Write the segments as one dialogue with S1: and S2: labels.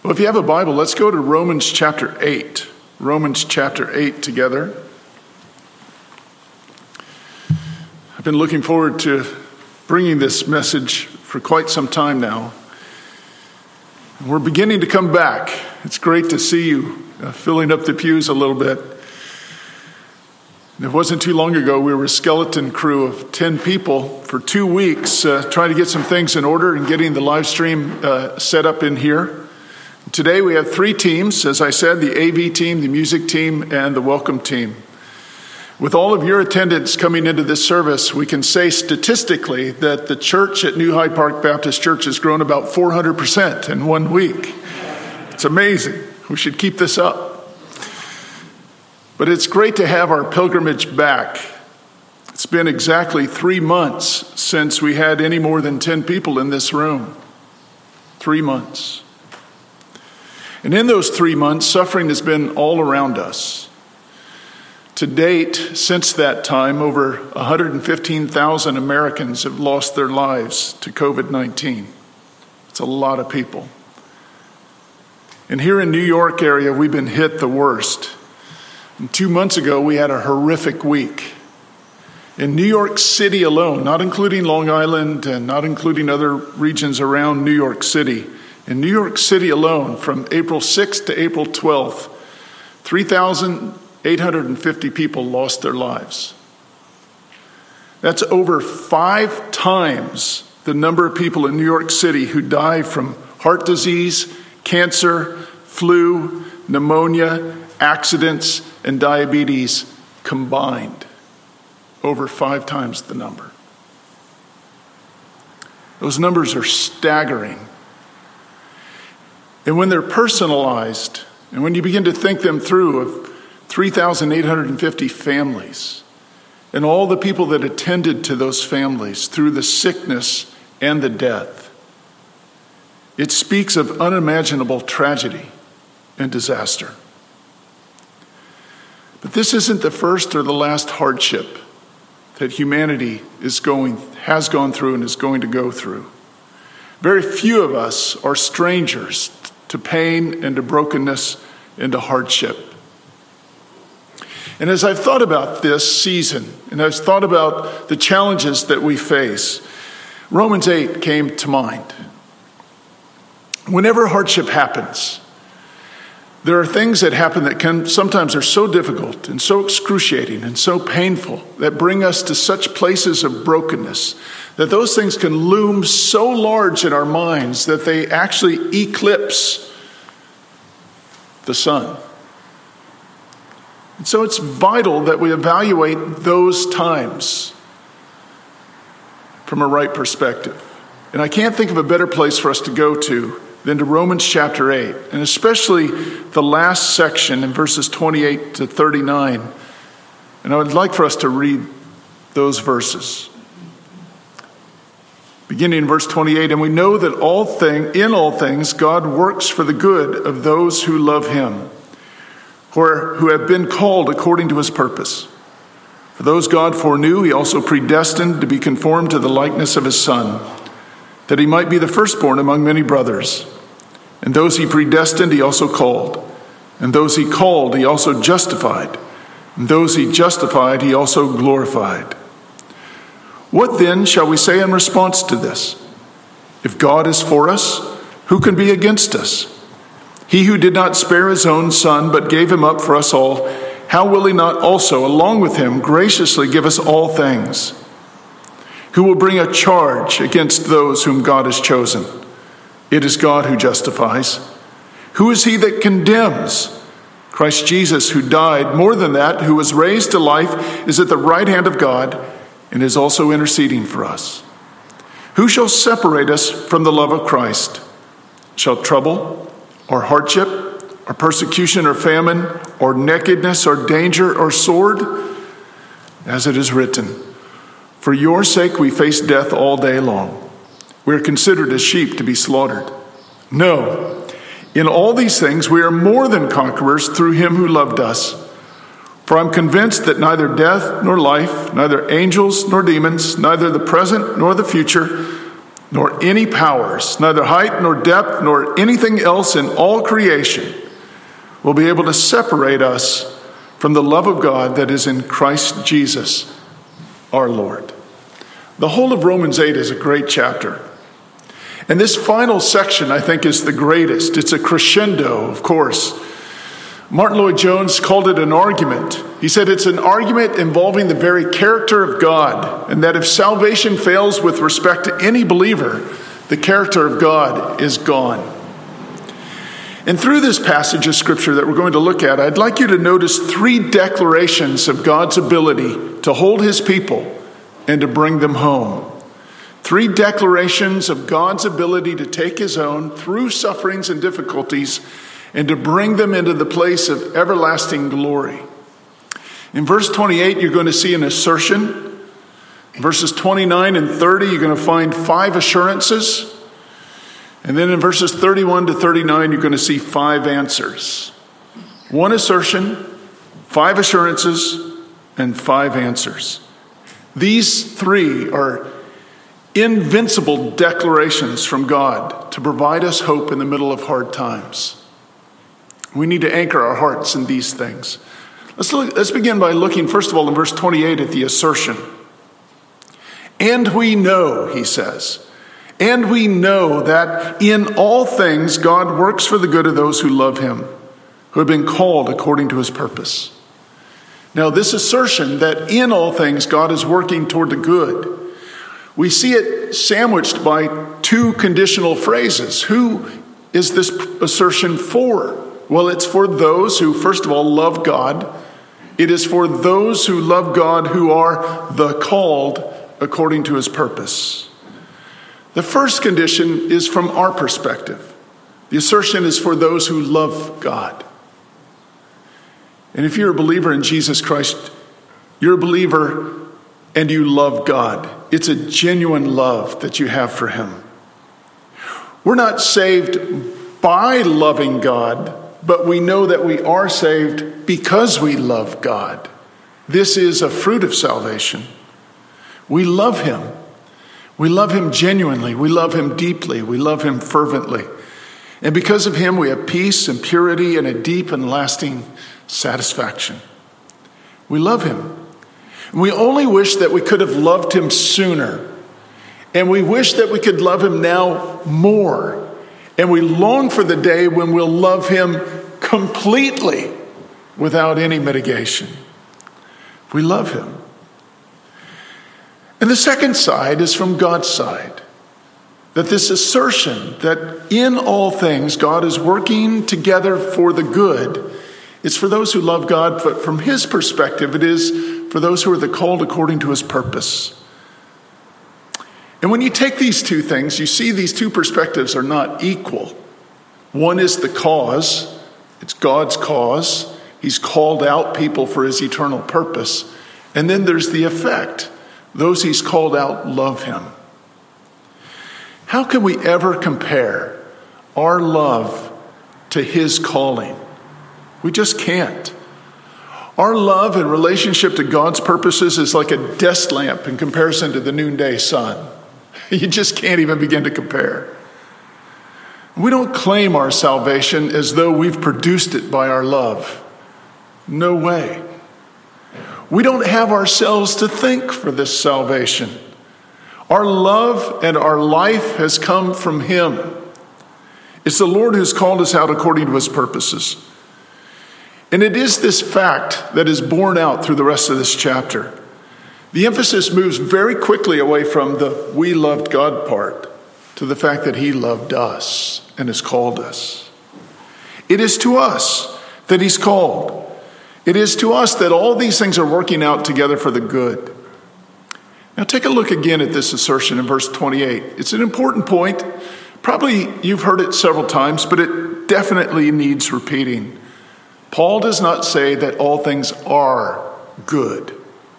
S1: Well, if you have a Bible, let's go to Romans chapter 8. Romans chapter 8 together. I've been looking forward to bringing this message for quite some time now. We're beginning to come back. It's great to see you filling up the pews a little bit. It wasn't too long ago, we were a skeleton crew of 10 people for 2 weeks trying to get some things in order and getting the live stream set up in here. Today we have 3 teams, as I said, the AV team, the music team, and the welcome team. With all of your attendance coming into this service, we can say statistically that the church at New Hyde Park Baptist Church has grown about 400% in 1 week. It's amazing. We should keep this up. But it's great to have our pilgrimage back. It's been exactly 3 months since we had any more than 10 people in this room. 3 months. And in those 3 months, suffering has been all around us. To date, since that time, over 115,000 Americans have lost their lives to COVID-19. It's a lot of people. And here in New York area, we've been hit the worst. And 2 months ago, we had a horrific week. In New York City alone, not including Long Island and not including other regions around New York City, in New York City alone, from April 6th to April 12th, 3,850 people lost their lives. That's over 5 times the number of people in New York City who die from heart disease, cancer, flu, pneumonia, accidents, and diabetes combined. Over 5 times the number. Those numbers are staggering. And when they're personalized, and when you begin to think them through of 3,850 families, and all the people that attended to those families through the sickness and the death, it speaks of unimaginable tragedy and disaster. But this isn't the first or the last hardship that humanity has gone through and is going to go through. Very few of us are strangers to pain and to brokenness and to hardship. And as I've thought about this season, and I've thought about the challenges that we face, Romans 8 came to mind. Whenever hardship happens, there are things that happen that sometimes are so difficult and so excruciating and so painful that bring us to such places of brokenness that those things can loom so large in our minds that they actually eclipse the sun. And so it's vital that we evaluate those times from a right perspective. And I can't think of a better place for us to go to than to Romans chapter 8, and especially the last section in verses 28 to 39. And I would like for us to read those verses. Beginning in verse 28, and we know that in all things God works for the good of those who love him, who have been called according to his purpose. For those God foreknew, he also predestined to be conformed to the likeness of his Son, that he might be the firstborn among many brothers. And those he predestined, he also called. And those he called, he also justified. And those he justified, he also glorified. What then shall we say in response to this? If God is for us, who can be against us? He who did not spare his own Son, but gave him up for us all, how will he not also, along with him, graciously give us all things? Who will bring a charge against those whom God has chosen? It is God who justifies. Who is he that condemns? Christ Jesus, who died, more than that, who was raised to life, is at the right hand of God and is also interceding for us. Who shall separate us from the love of Christ? Shall trouble or hardship or persecution or famine or nakedness or danger or sword? As it is written, for your sake we face death all day long. We are considered as sheep to be slaughtered. No, in all these things we are more than conquerors through him who loved us. For I'm convinced that neither death nor life, neither angels nor demons, neither the present nor the future, nor any powers, neither height nor depth, nor anything else in all creation will be able to separate us from the love of God that is in Christ Jesus, our Lord. The whole of Romans 8 is a great chapter. And this final section, I think, is the greatest. It's a crescendo, of course. Martin Lloyd-Jones called it an argument. He said it's an argument involving the very character of God, and that if salvation fails with respect to any believer, the character of God is gone. And through this passage of Scripture that we're going to look at, I'd like you to notice 3 declarations of God's ability to hold his people and to bring them home. 3 declarations of God's ability to take his own through sufferings and difficulties and to bring them into the place of everlasting glory. In verse 28, you're going to see an assertion. In verses 29 and 30, you're going to find 5 assurances. And then in verses 31 to 39, you're going to see 5 answers. 1 assertion, 5 assurances, and 5 answers. These 3 are invincible declarations from God to provide us hope in the middle of hard times. We need to anchor our hearts in these things. Let's begin by looking, first of all, in verse 28 at the assertion. And we know, he says, and we know that in all things God works for the good of those who love him, who have been called according to his purpose. Now, this assertion that in all things God is working toward the good, we see it sandwiched by 2 conditional phrases. Who is this assertion for? Well, it's for those who, first of all, love God. It is for those who love God who are the called according to his purpose. The first condition is from our perspective. The assertion is for those who love God. And if you're a believer in Jesus Christ, you're a believer and you love God. It's a genuine love that you have for him. We're not saved by loving God, but we know that we are saved because we love God. This is a fruit of salvation. We love him. We love him genuinely. We love him deeply. We love him fervently. And because of him, we have peace and purity and a deep and lasting satisfaction. We love him. We only wish that we could have loved him sooner. And we wish that we could love him now more. And we long for the day when we'll love him completely without any mitigation. We love him. And the second side is from God's side. That this assertion that in all things God is working together for the good, it's for those who love God, but from his perspective, it is for those who are the called according to his purpose. And when you take these 2 things, you see these 2 perspectives are not equal. One is the cause. It's God's cause. He's called out people for his eternal purpose. And then there's the effect. Those he's called out love him. How can we ever compare our love to his calling? We just can't. Our love in relationship to God's purposes is like a desk lamp in comparison to the noonday sun. You just can't even begin to compare. We don't claim our salvation as though we've produced it by our love. No way. We don't have ourselves to thank for this salvation. Our love and our life has come from him. It's the Lord who's called us out according to his purposes. And it is this fact that is borne out through the rest of this chapter. The emphasis moves very quickly away from the we loved God part to the fact that he loved us and has called us. It is to us that he's called. It is to us that all these things are working out together for the good. Now take a look again at this assertion in verse 28. It's an important point. Probably you've heard it several times, but it definitely needs repeating. Paul does not say that all things are good.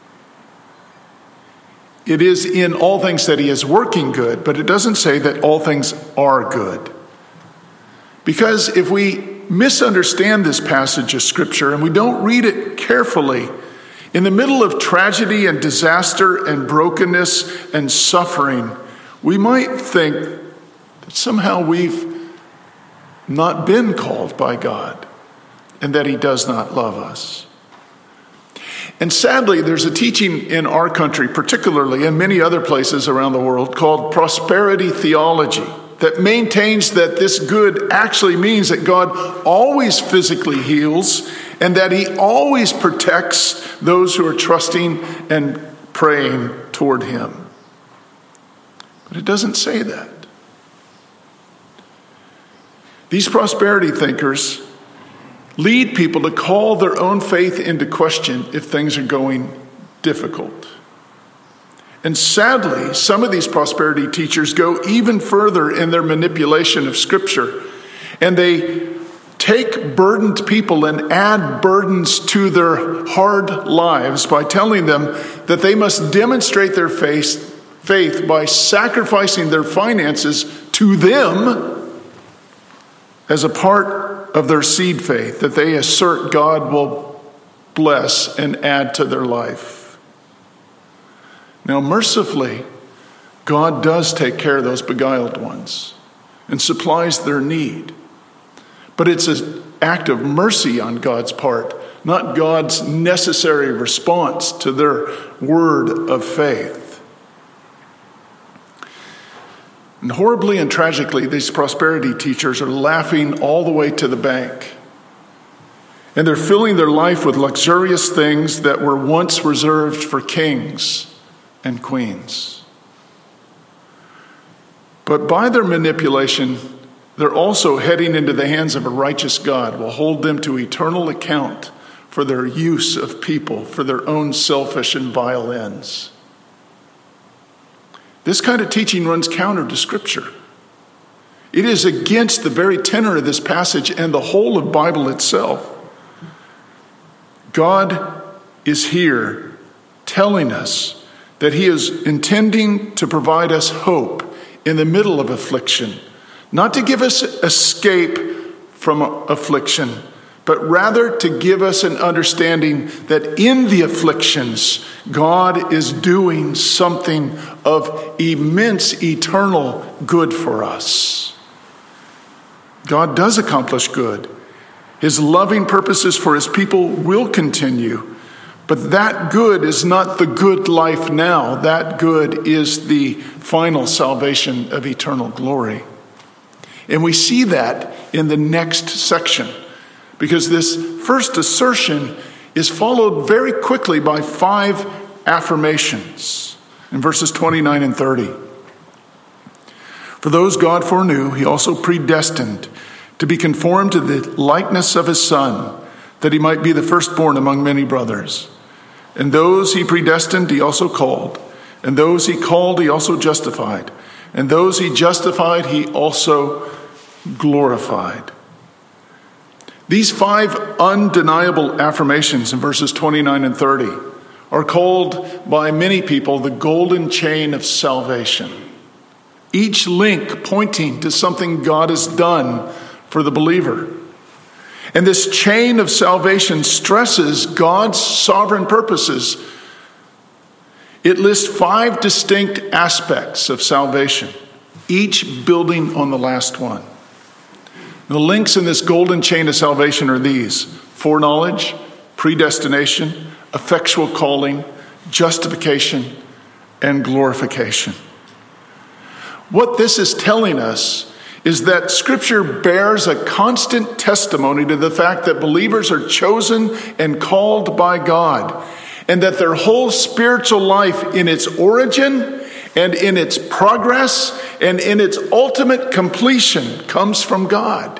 S1: It is in all things that he is working good, but it doesn't say that all things are good. Because if we misunderstand this passage of Scripture and we don't read it carefully, in the middle of tragedy and disaster and brokenness and suffering, we might think that somehow we've not been called by God and that he does not love us. And sadly, there's a teaching in our country, particularly in many other places around the world, called prosperity theology, that maintains that this good actually means that God always physically heals and that he always protects those who are trusting and praying toward him. But it doesn't say that. These prosperity thinkers lead people to call their own faith into question if things are going difficult. And sadly, some of these prosperity teachers go even further in their manipulation of Scripture, and they take burdened people and add burdens to their hard lives by telling them that they must demonstrate their faith by sacrificing their finances to them as a part of their seed faith that they assert God will bless and add to their life. Now, mercifully, God does take care of those beguiled ones and supplies their need. But it's an act of mercy on God's part, not God's necessary response to their word of faith. And horribly and tragically, these prosperity teachers are laughing all the way to the bank. And they're filling their life with luxurious things that were once reserved for kings and queens. But by their manipulation, they're also heading into the hands of a righteous God who will hold them to eternal account for their use of people for their own selfish and vile ends. This kind of teaching runs counter to Scripture. It is against the very tenor of this passage and the whole of the Bible itself. God is here telling us that he is intending to provide us hope in the middle of affliction, not to give us escape from affliction, but rather to give us an understanding that in the afflictions, God is doing something of immense eternal good for us. God does accomplish good. His loving purposes for his people will continue, but that good is not the good life now. That good is the final salvation of eternal glory. And we see that in the next section, because this first assertion is followed very quickly by 5 affirmations in verses 29 and 30. For those God foreknew, he also predestined to be conformed to the likeness of his Son, that he might be the firstborn among many brothers. And those he predestined, he also called. And those he called, he also justified. And those he justified, he also glorified. These 5 undeniable affirmations in verses 29 and 30 are called by many people the golden chain of salvation. Each link pointing to something God has done for the believer. And this chain of salvation stresses God's sovereign purposes. It lists 5 distinct aspects of salvation, each building on the last one. The links in this golden chain of salvation are these: foreknowledge, predestination, effectual calling, justification, and glorification. What this is telling us is that Scripture bears a constant testimony to the fact that believers are chosen and called by God, and that their whole spiritual life in its origin and in its progress and in its ultimate completion comes from God.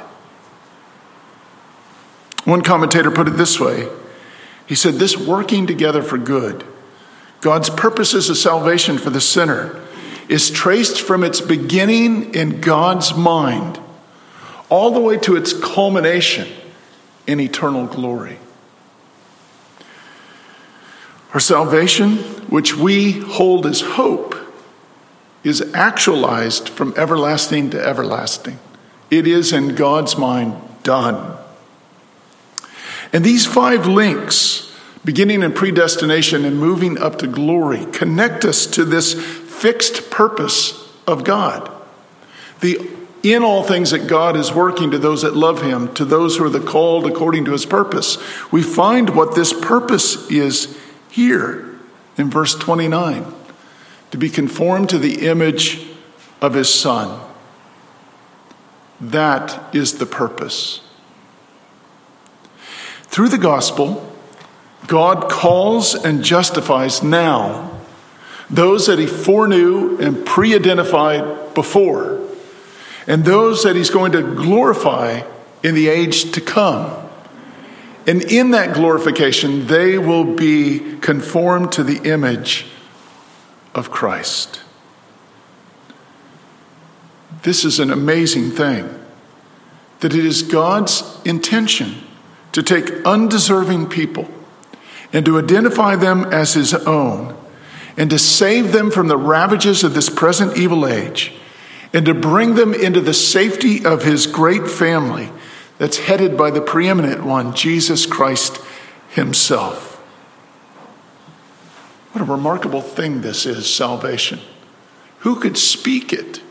S1: One commentator put it this way. He said, this working together for good, God's purposes of salvation for the sinner, is traced from its beginning in God's mind all the way to its culmination in eternal glory. Our salvation, which we hold as hope, is actualized from everlasting to everlasting. It is in God's mind done. And these 5 links, beginning in predestination and moving up to glory, connect us to this fixed purpose of God. In all things that God is working to those that love him, to those who are the called according to his purpose. We find what this purpose is here in verse 29. To be conformed to the image of his Son. That is the purpose. Through the gospel, God calls and justifies now those that he foreknew and pre-identified before, and those that he's going to glorify in the age to come. And in that glorification, they will be conformed to the image of Christ. This is an amazing thing, that it is God's intention to take undeserving people and to identify them as his own and to save them from the ravages of this present evil age and to bring them into the safety of his great family that's headed by the preeminent one, Jesus Christ himself. What a remarkable thing this is, salvation. Who could speak it?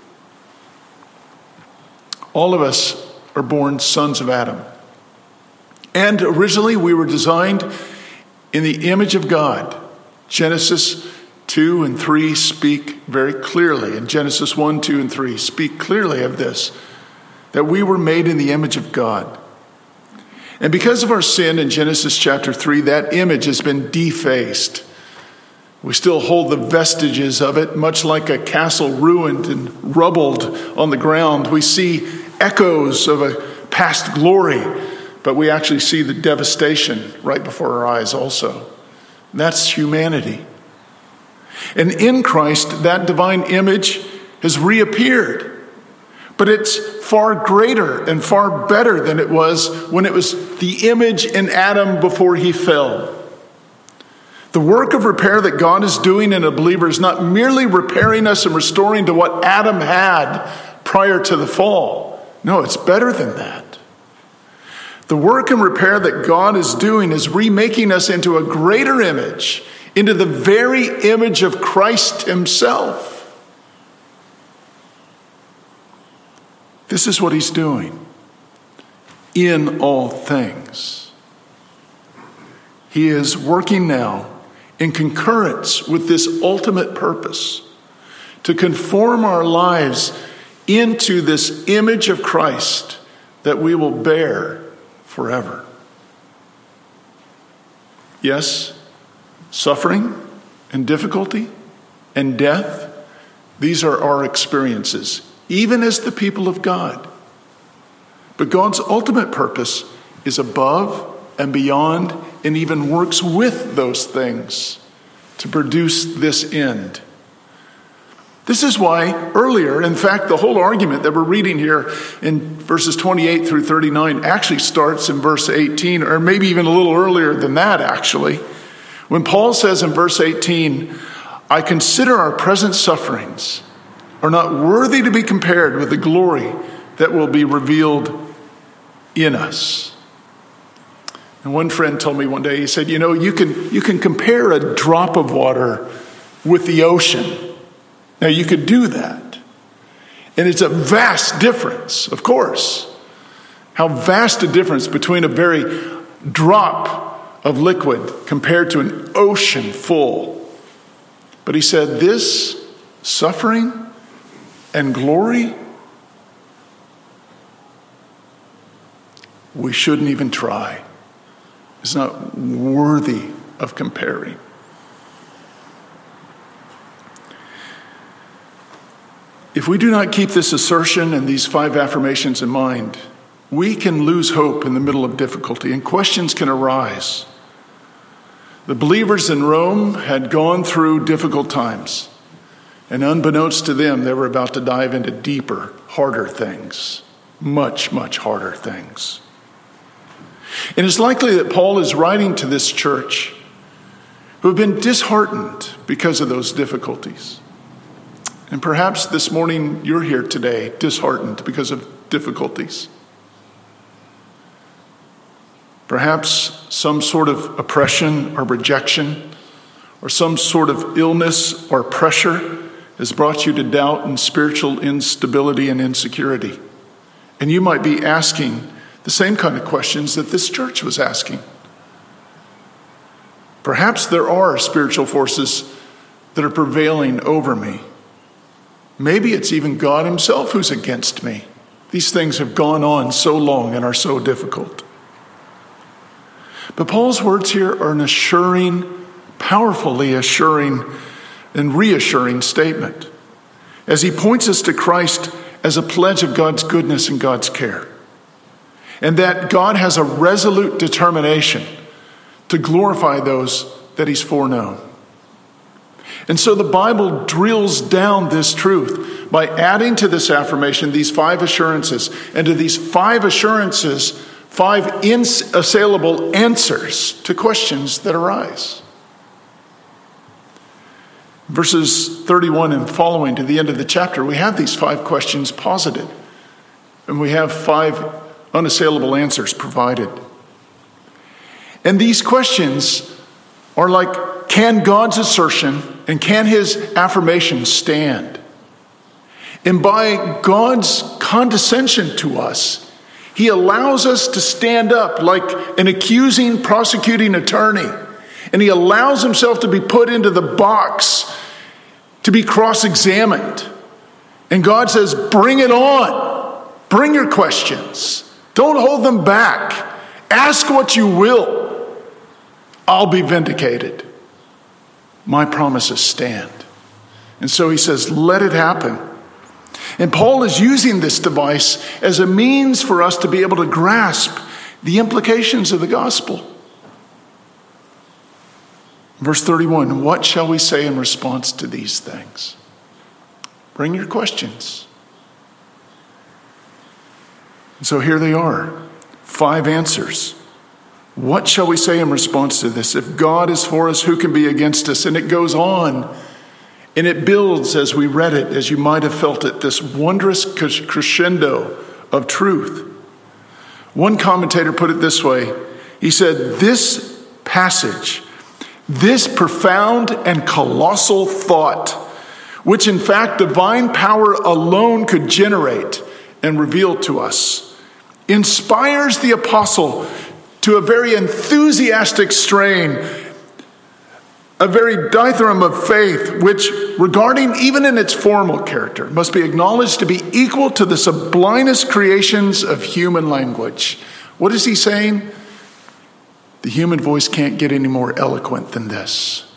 S1: All of us are born sons of Adam. And originally we were designed in the image of God. Genesis 2 and 3 speak very clearly. And Genesis 1, 2, and 3 speak clearly of this, that we were made in the image of God. And because of our sin in Genesis chapter 3, that image has been defaced. We still hold the vestiges of it, much like a castle ruined and rubbled on the ground. We see echoes of a past glory, but we actually see the devastation right before our eyes also. That's humanity. And in Christ, that divine image has reappeared. But it's far greater and far better than it was when it was the image in Adam before he fell. The work of repair that God is doing in a believer is not merely repairing us and restoring to what Adam had prior to the fall. No, it's better than that. The work and repair that God is doing is remaking us into a greater image, into the very image of Christ himself. This is what he's doing in all things. He is working now in concurrence with this ultimate purpose to conform our lives into this image of Christ that we will bear forever. Yes, suffering and difficulty and death, these are our experiences, even as the people of God. But God's ultimate purpose is above and beyond and even works with those things to produce this end. This is why earlier, in fact, the whole argument that we're reading here in verses 28 through 39 actually starts in verse 18, or maybe even a little earlier than that, actually. When Paul says in verse 18, I consider our present sufferings are not worthy to be compared with the glory that will be revealed in us. And one friend told me one day, he said, you can compare a drop of water with the ocean. Now you could do that. And it's a vast difference, of course. How vast a difference between a very drop of liquid compared to an ocean full. But he said, this suffering and glory, we shouldn't even try. It's not worthy of comparing. If we do not keep this assertion and these 5 affirmations in mind, we can lose hope in the middle of difficulty and questions can arise. The believers in Rome had gone through difficult times, and unbeknownst to them, they were about to dive into deeper, harder things, much, much harder things. And it's likely that Paul is writing to this church who have been disheartened because of those difficulties. And perhaps this morning you're here today disheartened because of difficulties. Perhaps some sort of oppression or rejection or some sort of illness or pressure has brought you to doubt and spiritual instability and insecurity. And you might be asking the same kind of questions that this church was asking. Perhaps there are spiritual forces that are prevailing over me. Maybe it's even God himself who's against me. These things have gone on so long and are so difficult. But Paul's words here are an assuring, powerfully assuring and reassuring statement as he points us to Christ as a pledge of God's goodness and God's care. And that God has a resolute determination to glorify those that he's foreknown. And so the Bible drills down this truth by adding to this affirmation these 5 assurances, and to these 5 assurances, 5 inassailable answers to questions that arise. Verses 31 and following to the end of the chapter, we have these 5 questions posited, and we have 5 unassailable answers provided. And these questions are like, can God's assertion and can his affirmation stand? And by God's condescension to us, he allows us to stand up like an accusing, prosecuting attorney. And he allows himself to be put into the box to be cross-examined. And God says, bring it on. Bring your questions. Don't hold them back. Ask what you will. I'll be vindicated. My promises stand. And so he says, let it happen. And Paul is using this device as a means for us to be able to grasp the implications of the gospel. Verse 31, what shall we say in response to these things? Bring your questions. And so here they are, 5 answers. What shall we say in response to this? If God is for us, who can be against us? And it goes on, and it builds as we read it, as you might have felt it, this wondrous crescendo of truth. One commentator put it this way. He said, this passage, this profound and colossal thought, which in fact divine power alone could generate and reveal to us, inspires the apostle to a very enthusiastic strain, a very dithyramb of faith, which, regarding even in its formal character, must be acknowledged to be equal to the sublimest creations of human language. What is he saying? The human voice can't get any more eloquent than this.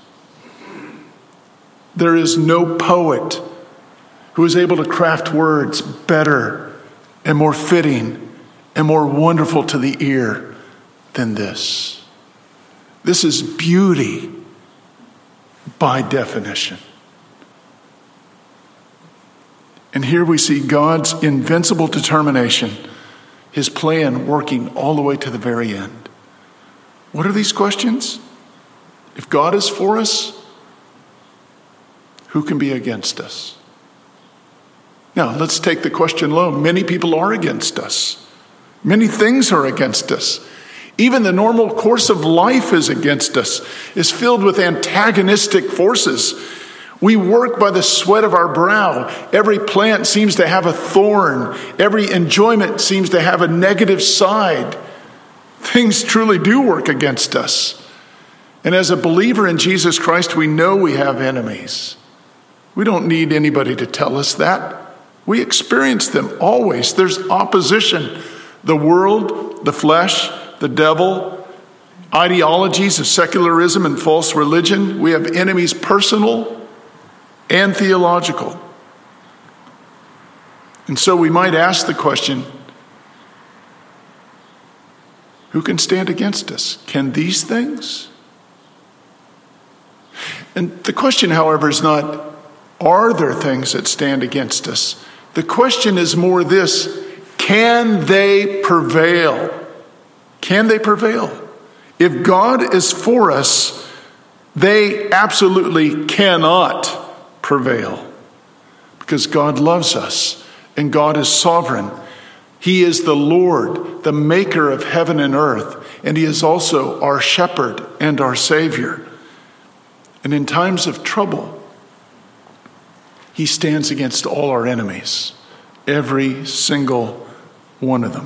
S1: There is no poet who is able to craft words better and more fitting and more wonderful to the ear than this. This is beauty by definition. And here we see God's invincible determination, his plan working all the way to the very end. What are these questions? If God is for us, who can be against us? Now, let's take the question alone. Many people are against us. Many things are against us. Even the normal course of life is against us, is filled with antagonistic forces. We work by the sweat of our brow. Every plant seems to have a thorn. Every enjoyment seems to have a negative side. Things truly do work against us. And as a believer in Jesus Christ, we know we have enemies. We don't need anybody to tell us that. We experience them always. There's opposition. The world, the flesh, the devil, ideologies of secularism and false religion. We have enemies personal and theological. And so we might ask the question, who can stand against us? Can these things? And the question, however, is not, are there things that stand against us? The question is more this, can they prevail? Can they prevail? If God is for us, they absolutely cannot prevail. Because God loves us and God is sovereign. He is the Lord, the maker of heaven and earth, and he is also our shepherd and our Savior. And in times of trouble, he stands against all our enemies, every single one of them.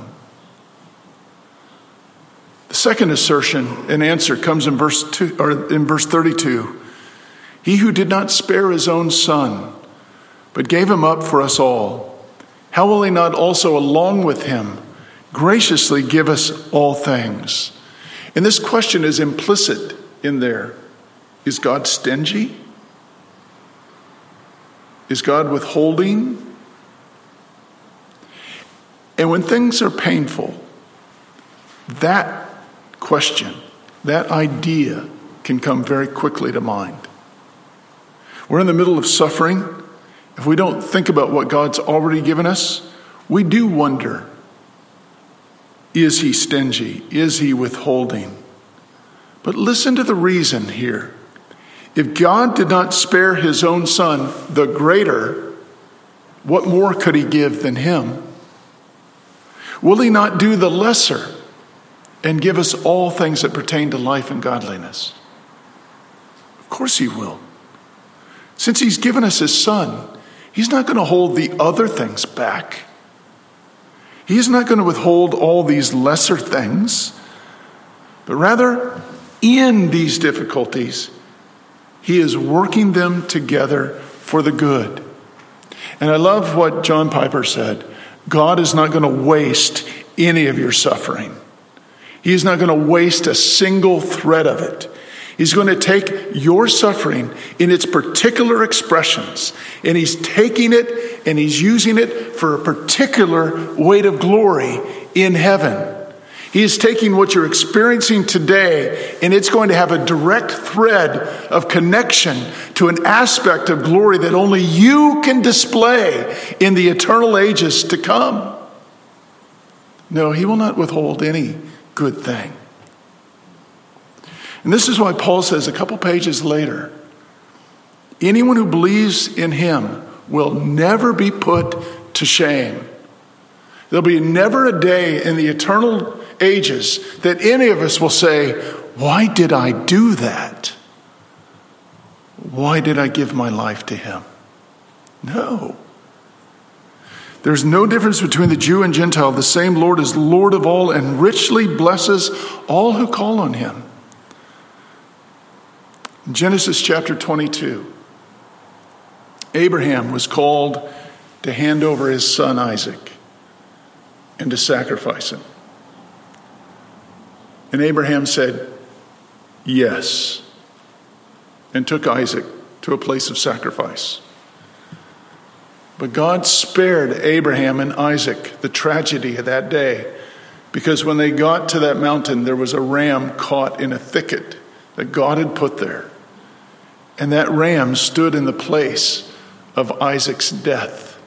S1: The second assertion and answer comes in verse 32. He who did not spare his own son, but gave him up for us all, how will he not also along with him graciously give us all things? And this question is implicit in there. Is God stingy? Is God withholding? And when things are painful, that question, that idea can come very quickly to mind. We're in the middle of suffering. If we don't think about what God's already given us, we do wonder, is he stingy? Is he withholding? But listen to the reason here. If God did not spare his own son, the greater, what more could he give than him? Will he not do the lesser and give us all things that pertain to life and godliness? Of course he will. Since he's given us his son, he's not going to hold the other things back. He's not going to withhold all these lesser things, but rather, in these difficulties, he is working them together for the good. And I love what John Piper said. God is not going to waste any of your suffering. He is not going to waste a single thread of it. He's going to take your suffering in its particular expressions, and he's taking it and he's using it for a particular weight of glory in heaven. He is taking what you're experiencing today, and it's going to have a direct thread of connection to an aspect of glory that only you can display in the eternal ages to come. No, he will not withhold any good thing. And this is why Paul says a couple pages later, anyone who believes in him will never be put to shame. There'll be never a day in the eternal ages that any of us will say, why did I do that? Why did I give my life to him? No. There's no difference between the Jew and Gentile. The same Lord is Lord of all and richly blesses all who call on him. In Genesis chapter 22, Abraham was called to hand over his son Isaac and to sacrifice him. And Abraham said, yes, and took Isaac to a place of sacrifice. But God spared Abraham and Isaac the tragedy of that day, because when they got to that mountain, there was a ram caught in a thicket that God had put there. And that ram stood in the place of Isaac's death.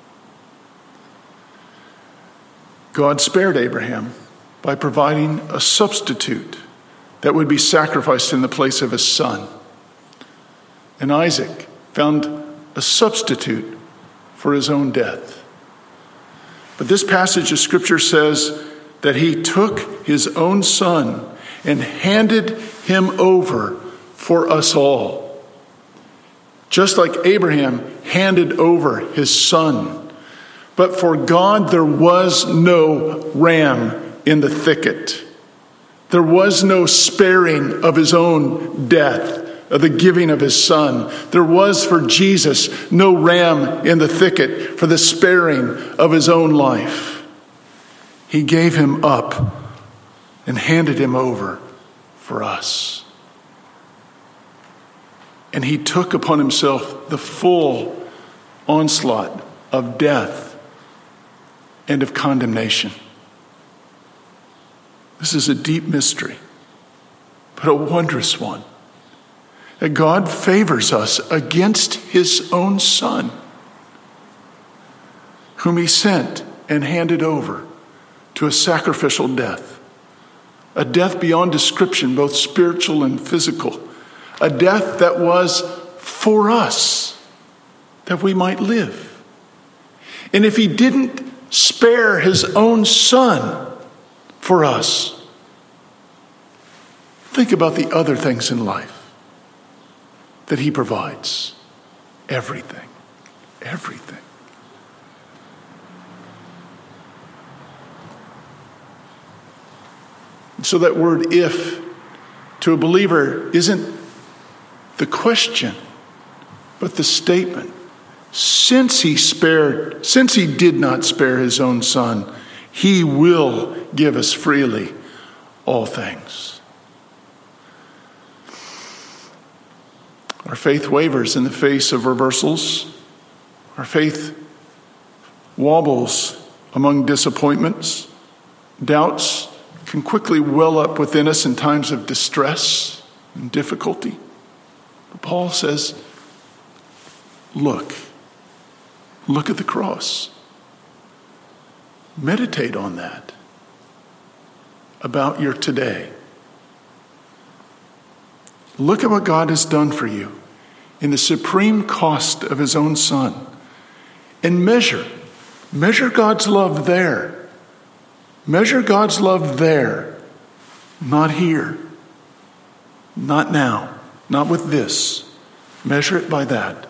S1: God spared Abraham by providing a substitute that would be sacrificed in the place of his son. And Isaac found a substitute for his own death. But this passage of Scripture says that he took his own son and handed him over for us all. Just like Abraham handed over his son. But for God, there was no ram in the thicket. There was no sparing of his own death, of the giving of his son. There was for Jesus no ram in the thicket for the sparing of his own life. He gave him up and handed him over for us. And he took upon himself the full onslaught of death and of condemnation. This is a deep mystery, but a wondrous one. That God favors us against his own son, whom he sent and handed over to a sacrificial death. A death beyond description, both spiritual and physical. A death that was for us, that we might live. And if he didn't spare his own son for us, think about the other things in life that he provides. Everything. everything. So that word "if" to a believer isn't the question, but the statement. Since he did not spare his own son, he will give us freely all things. Our faith wavers in the face of reversals. Our faith wobbles among disappointments. Doubts can quickly well up within us in times of distress and difficulty. But Paul says, look at the cross. Meditate on that about your today. Look at what God has done for you in the supreme cost of his own son. And measure God's love there. Measure God's love there, not here, not now, not with this. Measure it by that.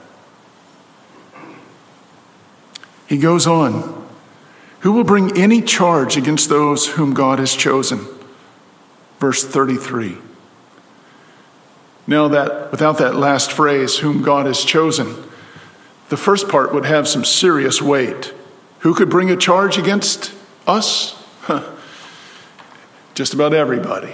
S1: He goes on, who will bring any charge against those whom God has chosen? Verse 33. Now that, without that last phrase, whom God has chosen, the first part would have some serious weight. Who could bring a charge against us? Just about everybody.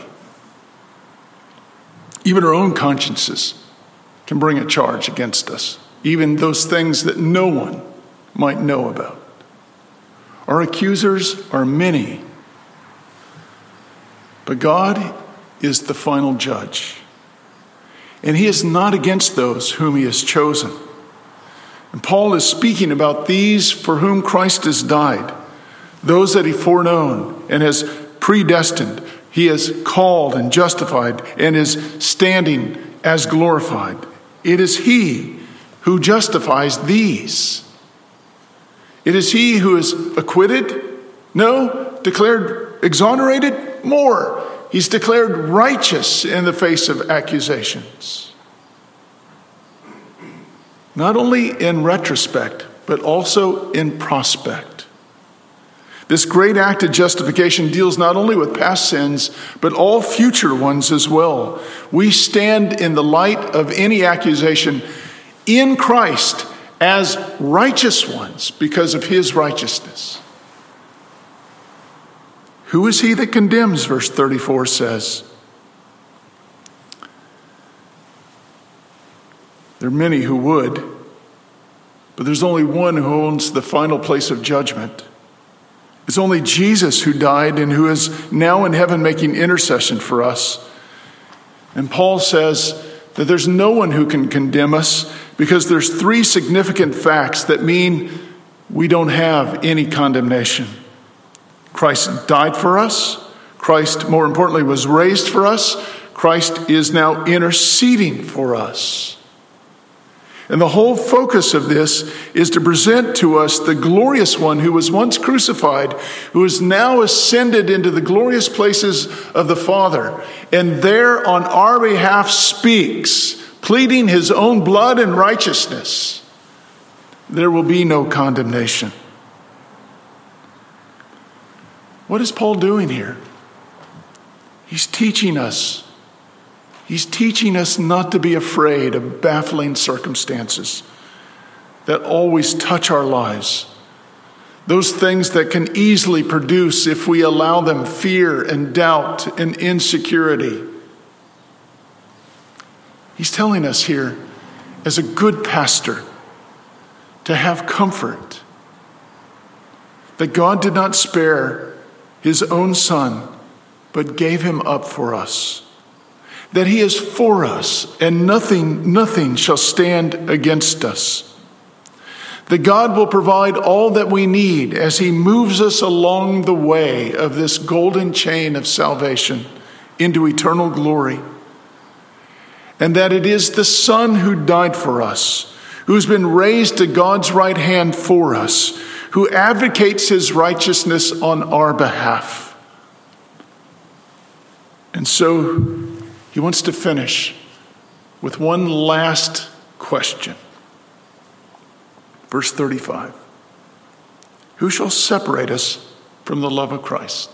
S1: Even our own consciences can bring a charge against us. Even those things that no one might know about. Our accusers are many. But God is the final judge. And he is not against those whom he has chosen. And Paul is speaking about these for whom Christ has died. Those that he foreknown and has predestined. He has called and justified and is standing as glorified. It is he who justifies these. It is he who is acquitted? No. Declared exonerated? More. He's declared righteous in the face of accusations. Not only in retrospect, but also in prospect. This great act of justification deals not only with past sins, but all future ones as well. We stand in the light of any accusation in Christ as righteous ones because of his righteousness. Who is he that condemns, verse 34 says? There are many who would, but there's only one who owns the final place of judgment. It's only Jesus who died and who is now in heaven making intercession for us. And Paul says that there's no one who can condemn us because there's three significant facts that mean we don't have any condemnation. Christ died for us. Christ, more importantly, was raised for us. Christ is now interceding for us. And the whole focus of this is to present to us the glorious one who was once crucified, who is now ascended into the glorious places of the Father, and there on our behalf speaks, pleading his own blood and righteousness. There will be no condemnation. What is Paul doing here? He's teaching us. He's teaching us not to be afraid of baffling circumstances that always touch our lives. Those things that can easily produce, if we allow them, fear and doubt and insecurity. He's telling us here, as a good pastor, to have comfort that God did not spare his own son, but gave him up for us. That he is for us, and nothing shall stand against us. That God will provide all that we need as he moves us along the way of this golden chain of salvation into eternal glory. And that it is the Son who died for us, who's been raised to God's right hand for us, who advocates his righteousness on our behalf. And so he wants to finish with one last question. Verse 35. Who shall separate us from the love of Christ?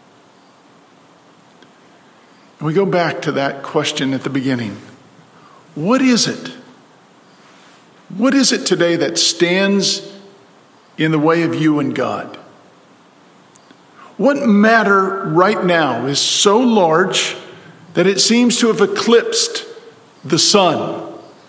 S1: And we go back to that question at the beginning. What is it? What is it today that stands in the way of you and God? What matter right now is so large that it seems to have eclipsed the sun?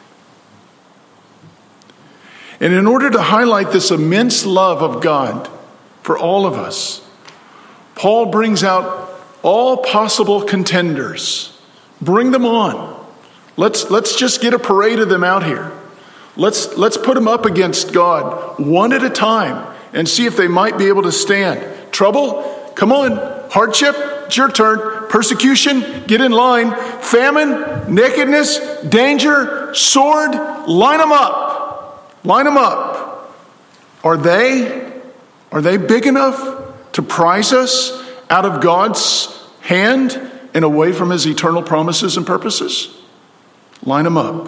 S1: And in order to highlight this immense love of God for all of us, Paul brings out all possible contenders. Bring them on. Let's just get a parade of them out here. Let's put them up against God one at a time and see if they might be able to stand. Trouble? Come on. Hardship? It's your turn. Persecution? Get in line. Famine? Nakedness? Danger? Sword? Line them up. Line them up. Are they big enough to prize us out of God's hand and away from his eternal promises and purposes? Line them up.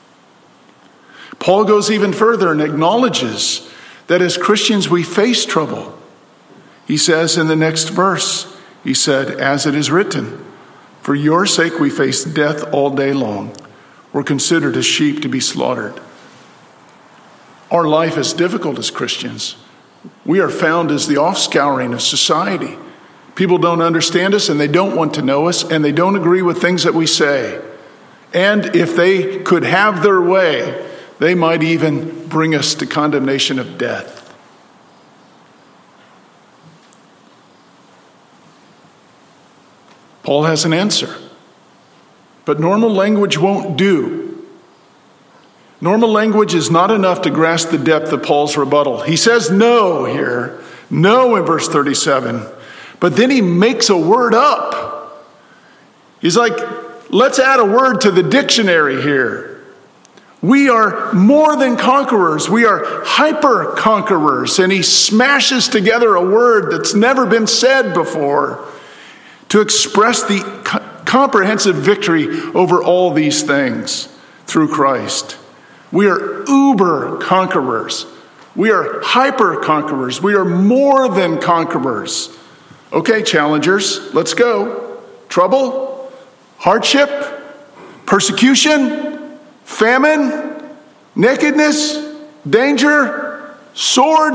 S1: Paul goes even further and acknowledges that as Christians we face trouble. He says in the next verse, he said, as it is written, for your sake we face death all day long. We're considered as sheep to be slaughtered. Our life is difficult as Christians. We are found as the offscouring of society. People don't understand us and they don't want to know us and they don't agree with things that we say. And if they could have their way, they might even bring us to condemnation of death. Paul has an answer. But normal language won't do. Normal language is not enough to grasp the depth of Paul's rebuttal. He says no here. No in verse 37. But then he makes a word up. He's like, let's add a word to the dictionary here. We are more than conquerors. We are hyper conquerors. And he smashes together a word that's never been said before to express the comprehensive victory over all these things through Christ. We are uber conquerors. We are hyper conquerors. We are more than conquerors. Okay, challengers, let's go. Trouble, hardship, persecution, famine, nakedness, danger, sword.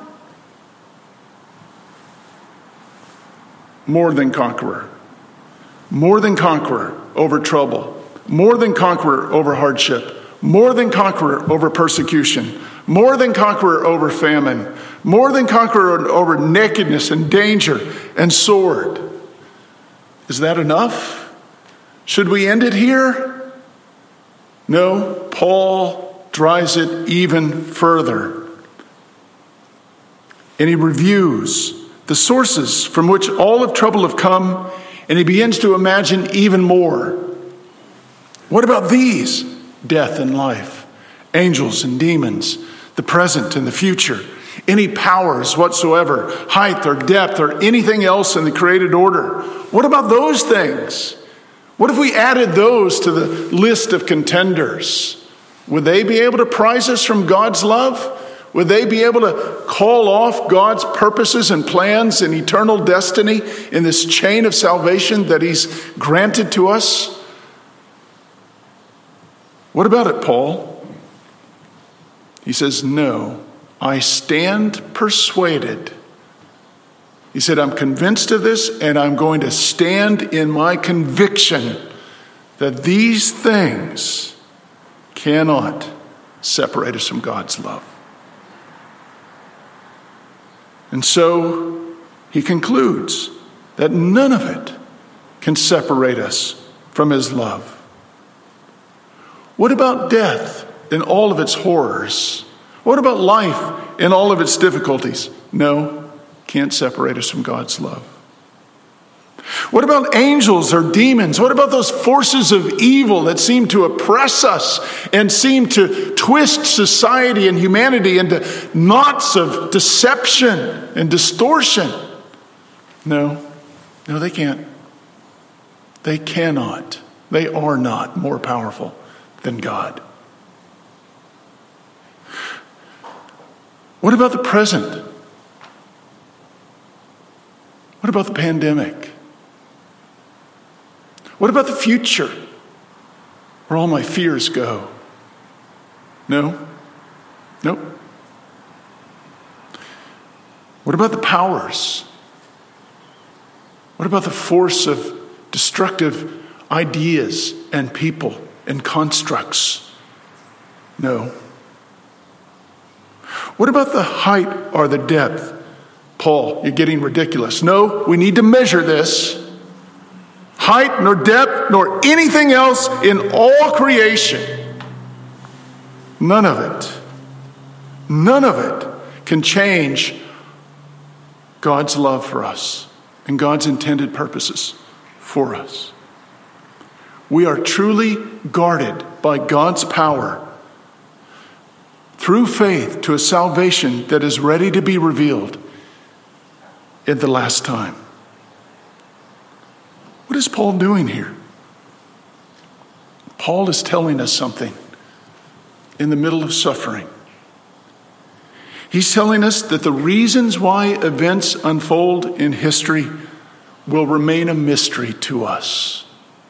S1: More than conqueror. More than conqueror over trouble. More than conqueror over hardship. More than conqueror over persecution. More than conqueror over famine. More than conqueror over nakedness and danger and sword. Is that enough? Should we end it here? No, Paul drives it even further. And he reviews the sources from which all of trouble have come, and he begins to imagine even more. What about these? Death and life, angels and demons, the present and the future, any powers whatsoever, height or depth or anything else in the created order. What about those things? What if we added those to the list of contenders? Would they be able to prize us from God's love? Would they be able to call off God's purposes and plans and eternal destiny in this chain of salvation that he's granted to us? What about it, Paul? He says, no, I stand persuaded. He said, I'm convinced of this, and I'm going to stand in my conviction that these things cannot separate us from God's love. And so he concludes that none of it can separate us from his love. What about death and all of its horrors? What about life and all of its difficulties? No, can't separate us from God's love. What about angels or demons? What about those forces of evil that seem to oppress us and seem to twist society and humanity into knots of deception and distortion? No, they can't. They cannot. They are not more powerful than God. What about the present? What about the pandemic? What about the future, where all my fears go? No? Nope. What about the powers? What about the force of destructive ideas and people and constructs? No. What about the height or the depth? Paul, you're getting ridiculous. No, we need to measure this. Height nor depth nor anything else in all creation. None of it can change God's love for us and God's intended purposes for us. We are truly guarded by God's power through faith to a salvation that is ready to be revealed in the last time. What is Paul doing here? Paul is telling us something in the middle of suffering. He's telling us that the reasons why events unfold in history will remain a mystery to us.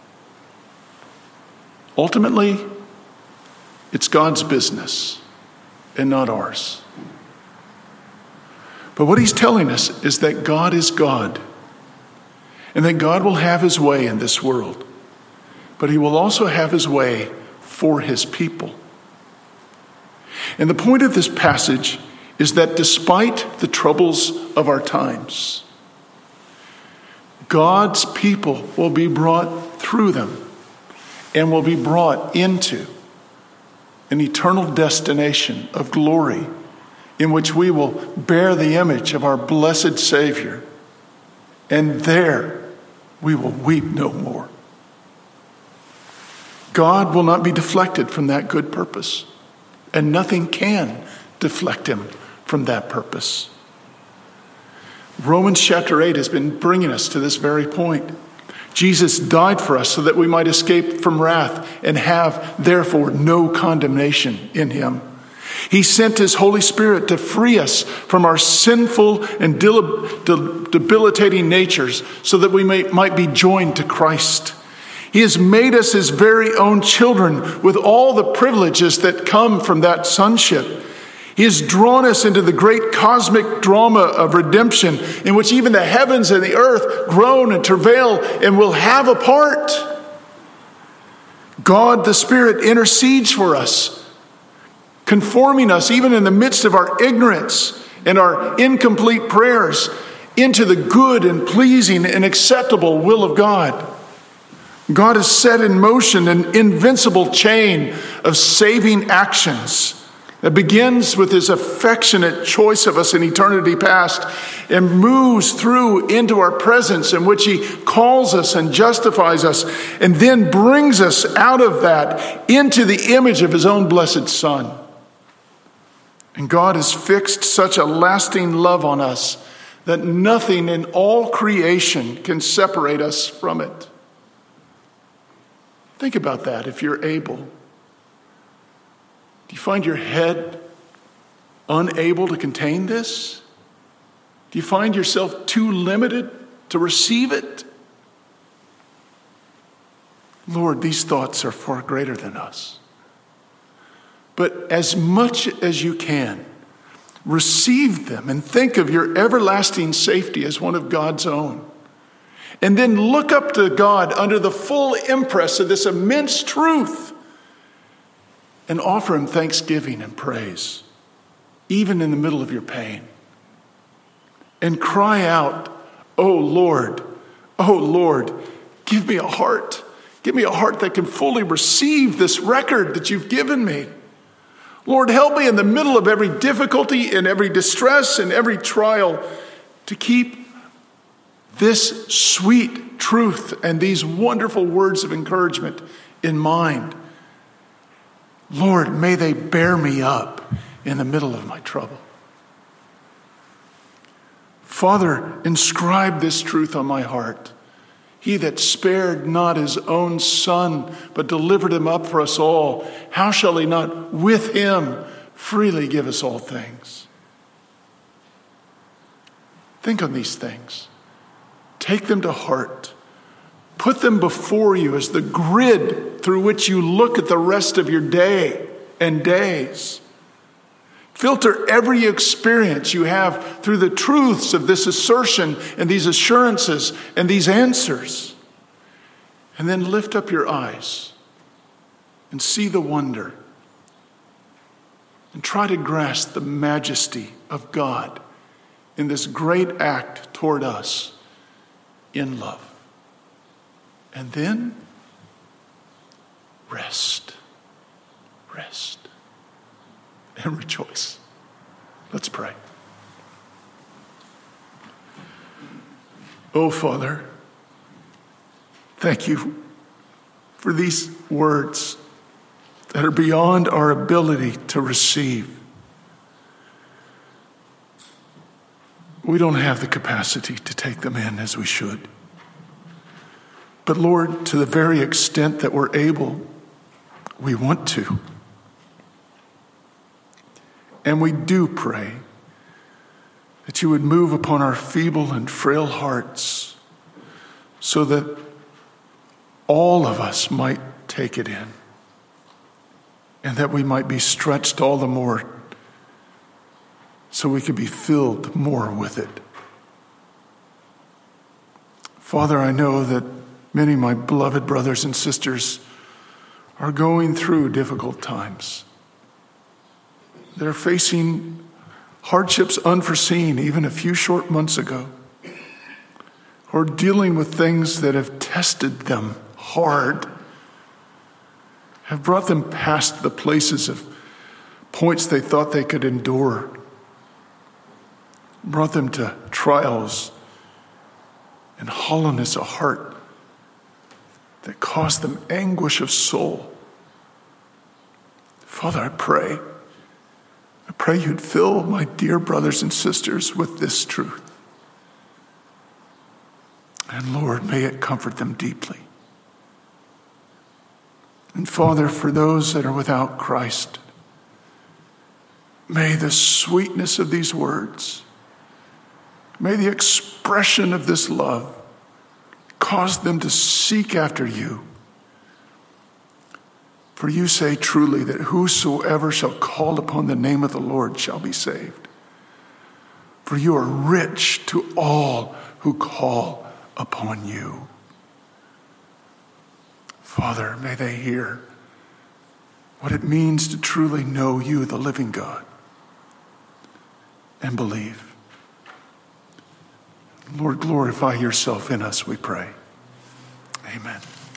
S1: Ultimately, it's God's business and not ours. But what he's telling us is that God is God, and that God will have his way in this world, but he will also have his way for his people. And the point of this passage is that despite the troubles of our times, God's people will be brought through them and will be brought into an eternal destination of glory in which we will bear the image of our blessed Savior, and there we will weep no more. God will not be deflected from that good purpose, and nothing can deflect him from that purpose. Romans chapter 8 has been bringing us to this very point. Jesus died for us so that we might escape from wrath and have, therefore, no condemnation in him. He sent his Holy Spirit to free us from our sinful and debilitating natures so that we might be joined to Christ. He has made us his very own children with all the privileges that come from that sonship. He has drawn us into the great cosmic drama of redemption in which even the heavens and the earth groan and travail and will have a part. God the Spirit intercedes for us, conforming us even in the midst of our ignorance and our incomplete prayers into the good and pleasing and acceptable will of God. God has set in motion an invincible chain of saving actions that begins with his affectionate choice of us in eternity past and moves through into our presence, in which he calls us and justifies us and then brings us out of that into the image of his own blessed Son. And God has fixed such a lasting love on us that nothing in all creation can separate us from it. Think about that if you're able. Do you find your head unable to contain this? Do you find yourself too limited to receive it? Lord, these thoughts are far greater than us. But as much as you can, receive them and think of your everlasting safety as one of God's own. And then look up to God under the full impress of this immense truth and offer him thanksgiving and praise, even in the middle of your pain. And cry out, oh Lord, give me a heart. Give me a heart that can fully receive this record that you've given me. Lord, help me in the middle of every difficulty and every distress and every trial to keep this sweet truth and these wonderful words of encouragement in mind. Lord, may they bear me up in the middle of my trouble. Father, inscribe this truth on my heart. He that spared not his own Son, but delivered him up for us all, how shall he not with him freely give us all things? Think on these things. Take them to heart. Put them before you as the grid through which you look at the rest of your day and days. Filter every experience you have through the truths of this assertion and these assurances and these answers. And then lift up your eyes and see the wonder and try to grasp the majesty of God in this great act toward us in love. And then rest and rejoice. Let's pray. Oh, Father, thank you for these words that are beyond our ability to receive. We don't have the capacity to take them in as we should. But Lord, to the very extent that we're able, we want to. And we do pray that you would move upon our feeble and frail hearts so that all of us might take it in and that we might be stretched all the more so we could be filled more with it. Father, I know that many of my beloved brothers and sisters are going through difficult times. They're facing hardships unforeseen even a few short months ago, or dealing with things that have tested them hard, have brought them past the places of points they thought they could endure, brought them to trials and hollowness of heart that caused them anguish of soul. Father, I pray you'd fill my dear brothers and sisters with this truth. And Lord, may it comfort them deeply. And Father, for those that are without Christ, may the sweetness of these words, may the expression of this love cause them to seek after you. For you say truly that whosoever shall call upon the name of the Lord shall be saved. For you are rich to all who call upon you. Father, may they hear what it means to truly know you, the living God, and believe. Lord, glorify yourself in us, we pray. Amen.